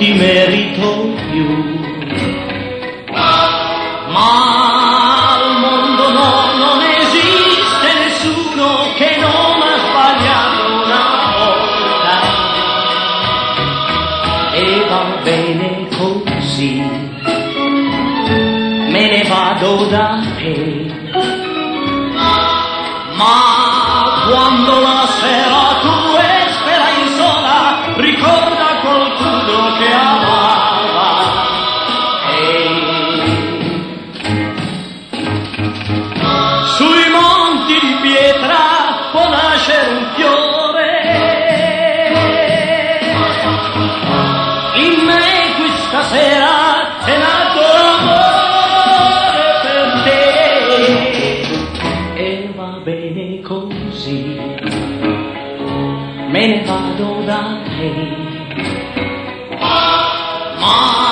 ti merito più. Ma al mondo non esiste nessuno che non ha sbagliato una volta, e va bene così, me ne vado da te. Ma quando la sera tu sperai sola, ricorda qualcuno che amava. Sui monti di pietra può nascere un fiore, in me questa sera è nato l'amore per te, e va bene così, me ne vado da te. Ma